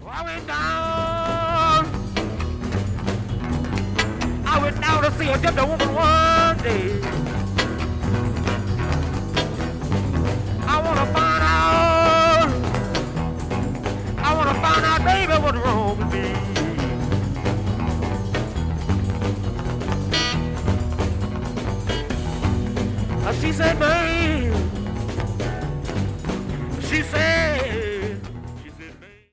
I went down. I went down to see a different woman one day. I wanna find out. I wanna find out, baby, what's wrong with me. She said, baby.